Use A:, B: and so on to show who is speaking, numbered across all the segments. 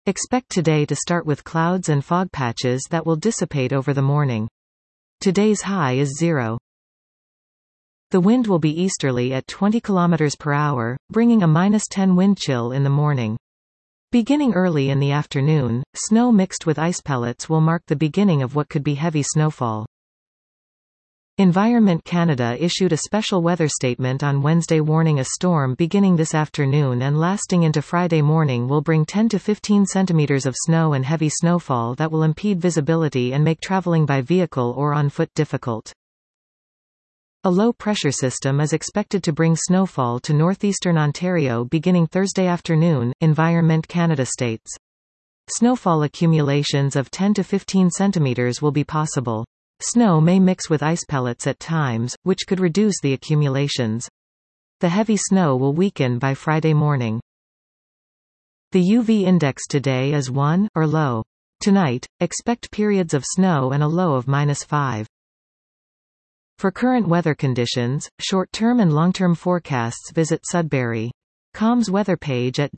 A: Expect today to start with clouds and fog patches that will dissipate over the morning. Today's high is 0. The wind will be easterly at 20 km per hour, bringing a -10 wind chill in the morning. Beginning early in the afternoon, snow mixed with ice pellets will mark the beginning of what could be heavy snowfall. Environment Canada issued a special weather statement on Wednesday warning a storm beginning this afternoon and lasting into Friday morning will bring 10 to 15 centimeters of snow and heavy snowfall that will impede visibility and make traveling by vehicle or on foot difficult. A low-pressure system is expected to bring snowfall to northeastern Ontario beginning Thursday afternoon, Environment Canada states. Snowfall accumulations of 10 to 15 centimeters will be possible. Snow may mix with ice pellets at times, which could reduce the accumulations. The heavy snow will weaken by Friday morning. The UV index today is 1, or low. Tonight, expect periods of snow and a low of -5. For current weather conditions, short-term and long-term forecasts visit Sudbury.com's weather page at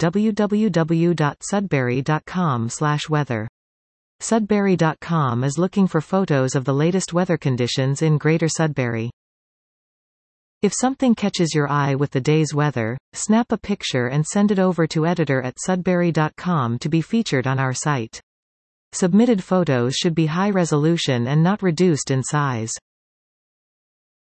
A: www.sudbury.com/weather. Sudbury.com is looking for photos of the latest weather conditions in Greater Sudbury. If something catches your eye with the day's weather, snap a picture and send it over to editor@sudbury.com to be featured on our site. Submitted photos should be high resolution and not reduced in size.